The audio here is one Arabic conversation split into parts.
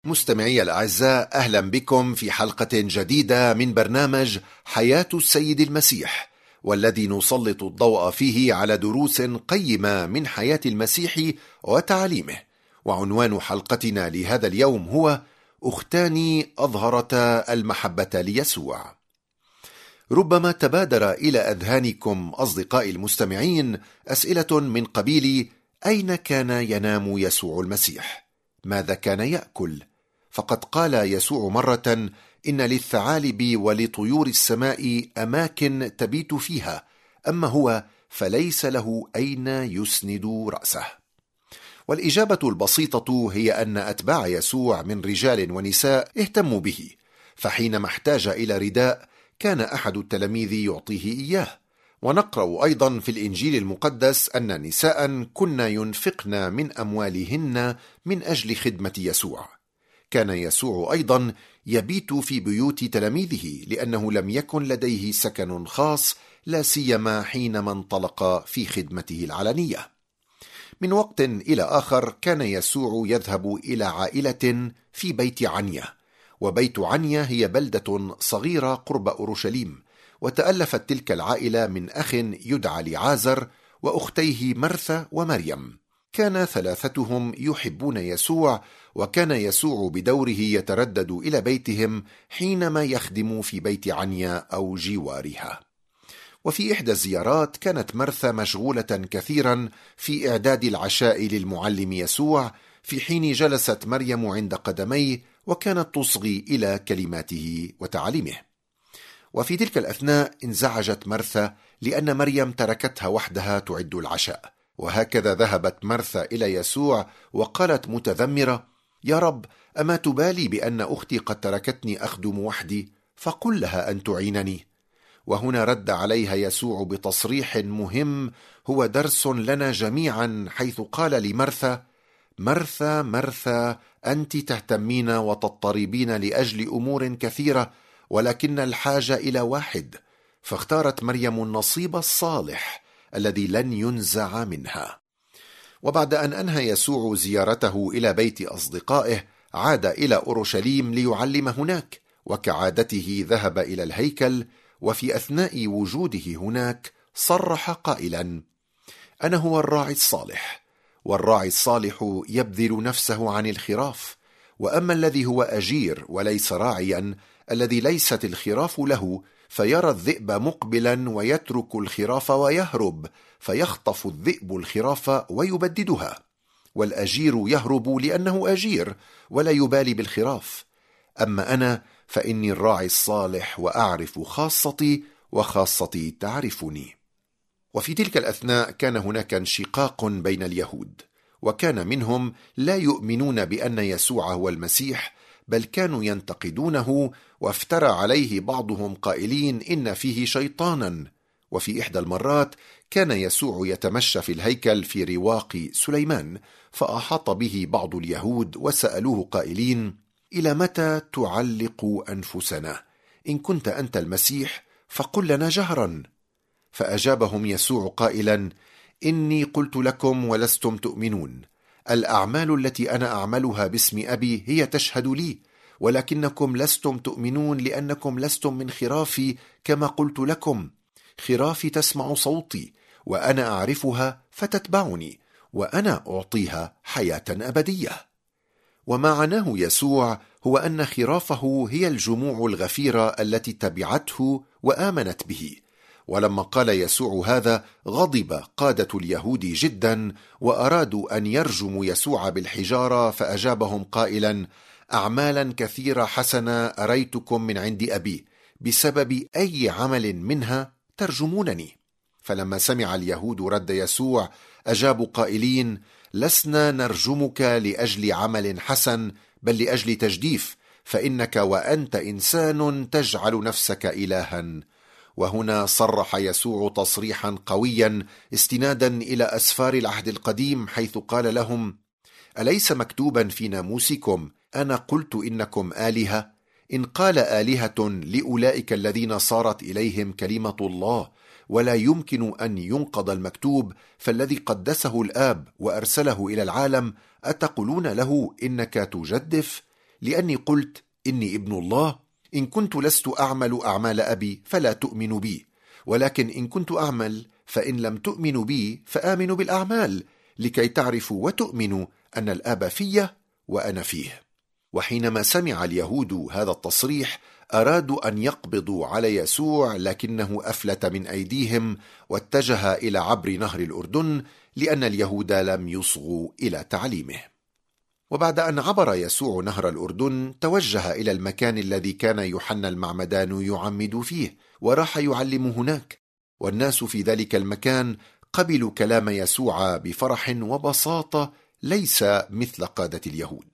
مستمعي الأعزاء، أهلا بكم في حلقة جديدة من برنامج حياة السيد المسيح، والذي نسلط الضوء فيه على دروس قيمة من حياة المسيح وتعاليمه. وعنوان حلقتنا لهذا اليوم هو أختان أظهرتا المحبة ليسوع. ربما تبادر إلى أذهانكم أصدقائي المستمعين أسئلة من قبيل: أين كان ينام يسوع المسيح؟ ماذا كان يأكل؟ فقد قال يسوع مرة: إن للثعالب ولطيور السماء أماكن تبيت فيها، أما هو فليس له أين يسند رأسه. والإجابة البسيطة هي أن أتباع يسوع من رجال ونساء اهتموا به، فحينما احتاج إلى رداء كان أحد التلاميذ يعطيه إياه. ونقرأ أيضا في الإنجيل المقدس أن نساء كن ينفقن من أموالهن من أجل خدمة يسوع. كان يسوع أيضا يبيت في بيوت تلاميذه، لأنه لم يكن لديه سكن خاص، لا سيما حينما انطلق في خدمته العلنية. من وقت إلى آخر كان يسوع يذهب إلى عائلة في بيت عنيا، وبيت عنيا هي بلدة صغيرة قرب أورشليم، وتألفت تلك العائلة من أخ يدعى لعازر وأختيه مرثا ومريم. كان ثلاثتهم يحبون يسوع، وكان يسوع بدوره يتردد إلى بيتهم حينما يخدم في بيت عنيا أو جوارها. وفي إحدى الزيارات كانت مرثا مشغولة كثيرا في إعداد العشاء للمعلم يسوع، في حين جلست مريم عند قدميه وكانت تصغي إلى كلماته وتعاليمه. وفي تلك الأثناء انزعجت مرثا لأن مريم تركتها وحدها تعد العشاء، وهكذا ذهبت مرثا إلى يسوع وقالت متذمرة: يا رب، أما تبالي بأن أختي قد تركتني أخدم وحدي؟ فقل لها أن تعينني. وهنا رد عليها يسوع بتصريح مهم هو درس لنا جميعا، حيث قال لمرثا: مرثا مرثا، أنت تهتمين وتضطربين لأجل أمور كثيرة، ولكن الحاجة إلى واحد، فاختارت مريم النصيب الصالح الذي لن ينزع منها. وبعد أن أنهى يسوع زيارته إلى بيت أصدقائه عاد إلى أورشليم ليعلم هناك، وكعادته ذهب إلى الهيكل، وفي أثناء وجوده هناك صرح قائلا: أنا هو الراعي الصالح، والراعي الصالح يبذل نفسه عن الخراف. وأما الذي هو أجير وليس راعيا، الذي ليست الخراف له، فيرى الذئب مقبلا ويترك الخراف ويهرب، فيخطف الذئب الخراف ويبددها. والأجير يهرب لأنه أجير ولا يبالي بالخراف. أما أنا فإني الراعي الصالح، وأعرف خاصتي وخاصتي تعرفني. وفي تلك الأثناء كان هناك انشقاق بين اليهود، وكان منهم لا يؤمنون بأن يسوع هو المسيح، بل كانوا ينتقدونه، وافترى عليه بعضهم قائلين إن فيه شيطانا. وفي إحدى المرات كان يسوع يتمشى في الهيكل في رواق سليمان، فأحاط به بعض اليهود وسألوه قائلين: إلى متى تعلق أنفسنا؟ إن كنت أنت المسيح فقل لنا جهرا. فأجابهم يسوع قائلا: إني قلت لكم ولستم تؤمنون. الأعمال التي أنا أعملها باسم أبي هي تشهد لي، ولكنكم لستم تؤمنون لأنكم لستم من خرافي، كما قلت لكم. خرافي تسمع صوتي، وأنا أعرفها فتتبعني، وأنا أعطيها حياة أبدية. ومعناه يسوع هو أن خرافه هي الجموع الغفيرة التي تبعته وآمنت به. ولما قال يسوع هذا غضب قادة اليهود جدا، وأرادوا أن يرجموا يسوع بالحجارة، فأجابهم قائلا: أعمالا كثيرة حسنة أريتكم من عند أبي، بسبب أي عمل منها ترجمونني؟ فلما سمع اليهود رد يسوع أجابوا قائلين: لسنا نرجمك لأجل عمل حسن، بل لأجل تجديف، فإنك وأنت إنسان تجعل نفسك إلها. وهنا صرح يسوع تصريحا قويا استنادا إلى أسفار العهد القديم، حيث قال لهم: أليس مكتوبا في ناموسكم: أنا قلت إنكم آلهة؟ إن قال آلهة لأولئك الذين صارت إليهم كلمة الله، ولا يمكن أن ينقض المكتوب، فالذي قدسه الآب وأرسله إلى العالم أتقولون له إنك تجدف؟ لأني قلت إني ابن الله. إن كنت لست أعمل أعمال أبي فلا تؤمنوا بي، ولكن إن كنت أعمل فإن لم تؤمنوا بي فآمنوا بالأعمال، لكي تعرفوا وتؤمنوا أن الآب في وأنا فيه. وحينما سمع اليهود هذا التصريح أرادوا أن يقبضوا على يسوع، لكنه أفلت من أيديهم واتجه إلى عبر نهر الأردن، لأن اليهود لم يصغوا إلى تعليمه. وبعد أن عبر يسوع نهر الأردن توجه إلى المكان الذي كان يوحنا المعمدان يعمد فيه، وراح يعلم هناك. والناس في ذلك المكان قبلوا كلام يسوع بفرح وبساطة ليس مثل قادة اليهود.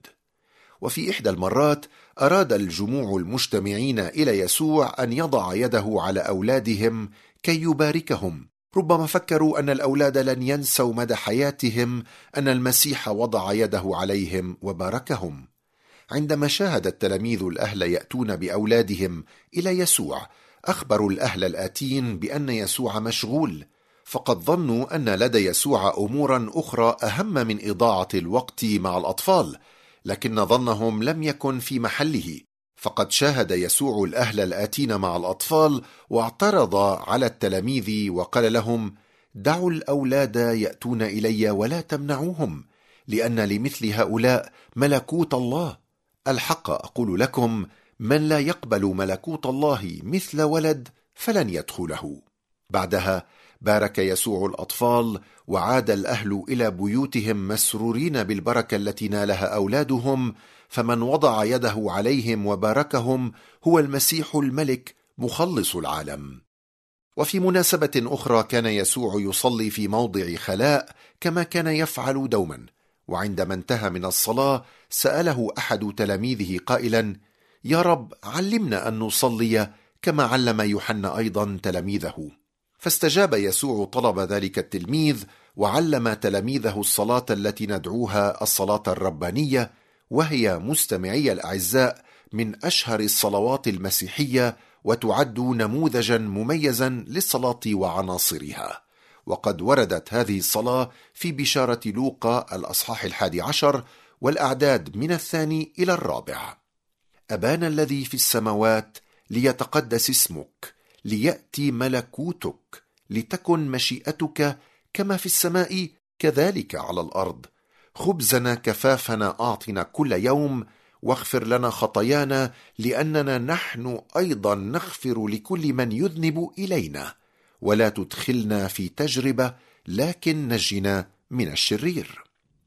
وفي إحدى المرات أراد الجموع المجتمعين إلى يسوع أن يضع يده على أولادهم كي يباركهم. ربما فكروا أن الأولاد لن ينسوا مدى حياتهم أن المسيح وضع يده عليهم وباركهم. عندما شاهد التلاميذ الأهل يأتون بأولادهم إلى يسوع، أخبروا الأهل الآتين بأن يسوع مشغول، فقد ظنوا أن لدى يسوع أمورا أخرى أهم من إضاعة الوقت مع الأطفال، لكن ظنهم لم يكن في محله. فقد شاهد يسوع الأهل الآتين مع الأطفال واعترض على التلاميذ وقال لهم: دعوا الأولاد يأتون إلي ولا تمنعوهم، لأن لمثل هؤلاء ملكوت الله. الحق أقول لكم، من لا يقبل ملكوت الله مثل ولد فلن يدخله. بعدها بارك يسوع الأطفال، وعاد الأهل إلى بيوتهم مسرورين بالبركة التي نالها أولادهم، فمن وضع يده عليهم وباركهم هو المسيح الملك مخلص العالم. وفي مناسبة أخرى كان يسوع يصلي في موضع خلاء كما كان يفعل دوما، وعندما انتهى من الصلاة سأله أحد تلاميذه قائلا: يا رب، علمنا أن نصلي كما علم يوحنا أيضا تلاميذه. فاستجاب يسوع طلب ذلك التلميذ، وعلم تلاميذه الصلاة التي ندعوها الصلاة الربانية، وهي مستمعي الأعزاء من أشهر الصلوات المسيحية، وتعد نموذجا مميزا للصلاة وعناصرها. وقد وردت هذه الصلاة في بشارة لوقا الأصحاح 11 والأعداد من 2 إلى 4. أبانا الذي في السماوات، ليتقدس اسمك، ليأتي ملكوتك، لتكن مشيئتك كما في السماء كذلك على الأرض. خبزنا كفافنا أعطنا كل يوم، واغفر لنا خطايانا لأننا نحن أيضا نغفر لكل من يذنب إلينا، ولا تدخلنا في تجربة، لكن نجنا من الشرير.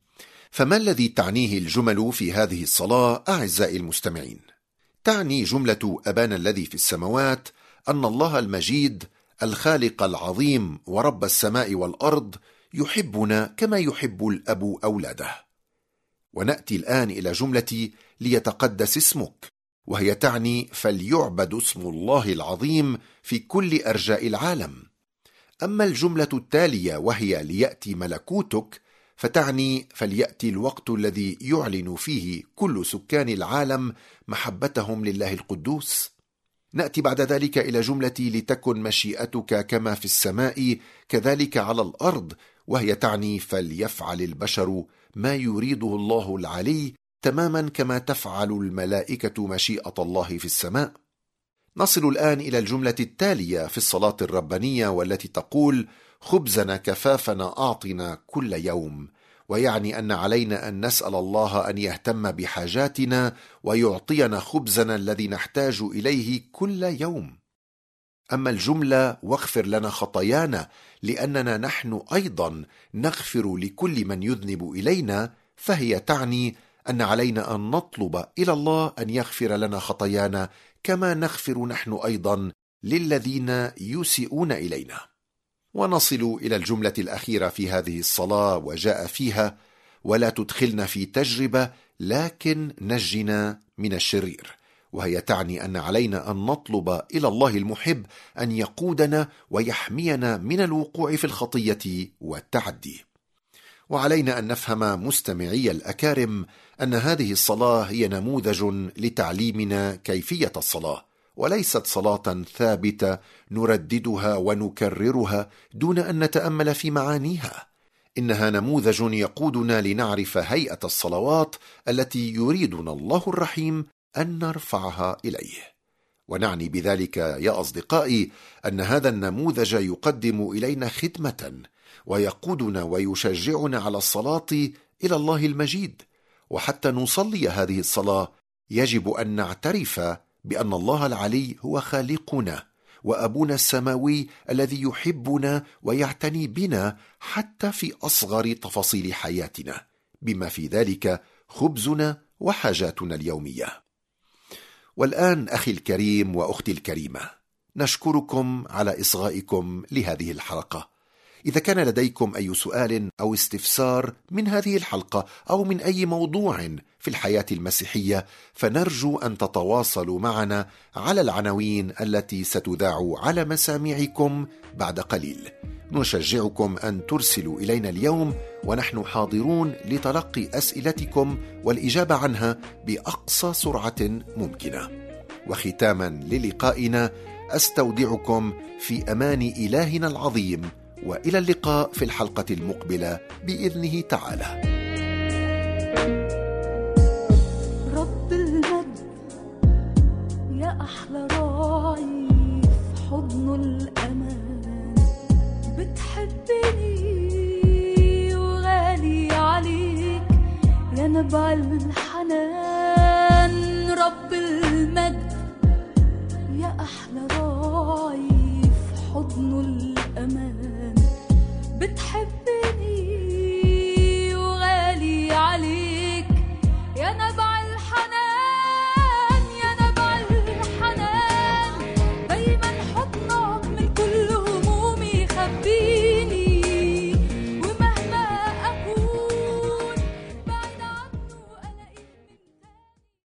فما الذي تعنيه الجمل في هذه الصلاة أعزائي المستمعين؟ تعني جملة أبانا الذي في السماوات أن الله المجيد الخالق العظيم ورب السماء والأرض يحبنا كما يحب الأب أولاده. ونأتي الآن إلى جملة ليتقدس اسمك، وهي تعني فليعبد اسم الله العظيم في كل أرجاء العالم. أما الجملة التالية وهي ليأتي ملكوتك، فتعني فليأتي الوقت الذي يعلن فيه كل سكان العالم محبتهم لله القدوس. نأتي بعد ذلك إلى جملة لتكن مشيئتك كما في السماء كذلك على الأرض، وهي تعني فليفعل البشر ما يريده الله العلي تماما كما تفعل الملائكة مشيئة الله في السماء. نصل الآن إلى الجملة التالية في الصلاة الربانية، والتي تقول: خبزنا كفافنا أعطنا كل يوم، ويعني أن علينا أن نسأل الله أن يهتم بحاجاتنا ويعطينا خبزنا الذي نحتاج إليه كل يوم. أما الجملة واغفر لنا خطايانا لأننا نحن أيضا نغفر لكل من يذنب إلينا، فهي تعني أن علينا أن نطلب إلى الله أن يغفر لنا خطايانا كما نغفر نحن أيضا للذين يسيئون إلينا. ونصل إلى الجملة الأخيرة في هذه الصلاة، وجاء فيها: ولا تدخلنا في تجربة، لكن نجنا من الشرير، وهي تعني أن علينا أن نطلب إلى الله المحب أن يقودنا ويحمينا من الوقوع في الخطية والتعدي. وعلينا أن نفهم مستمعي الأكارم أن هذه الصلاة هي نموذج لتعليمنا كيفية الصلاة، وليست صلاة ثابتة نرددها ونكررها دون أن نتأمل في معانيها، إنها نموذج يقودنا لنعرف هيئة الصلوات التي يريدنا الله الرحيم أن نرفعها إليه. ونعني بذلك يا أصدقائي أن هذا النموذج يقدم إلينا خدمة ويقودنا ويشجعنا على الصلاة إلى الله المجيد. وحتى نصلي هذه الصلاة يجب أن نعترف بأن الله العلي هو خالقنا وأبونا السماوي الذي يحبنا ويعتني بنا حتى في أصغر تفاصيل حياتنا، بما في ذلك خبزنا وحاجاتنا اليومية. والآن أخي الكريم وأختي الكريمة، نشكركم على إصغائكم لهذه الحلقة. إذا كان لديكم أي سؤال أو استفسار من هذه الحلقة أو من أي موضوع في الحياة المسيحية، فنرجو أن تتواصلوا معنا على العناوين التي ستذاع على مسامعكم بعد قليل. نشجعكم أن ترسلوا إلينا اليوم ونحن حاضرون لتلقي أسئلتكم والإجابة عنها بأقصى سرعة ممكنة. وختاما للقائنا أستودعكم في أمان إلهنا العظيم، وإلى اللقاء في الحلقة المقبلة بإذنه تعالى. رب المجد يا أحلى راعي في حضنه الأمان، بتحبني وغالي عليك يا نبع الحنان. رب المجد يا أحلى راعي في حضنه الأمان، بتحب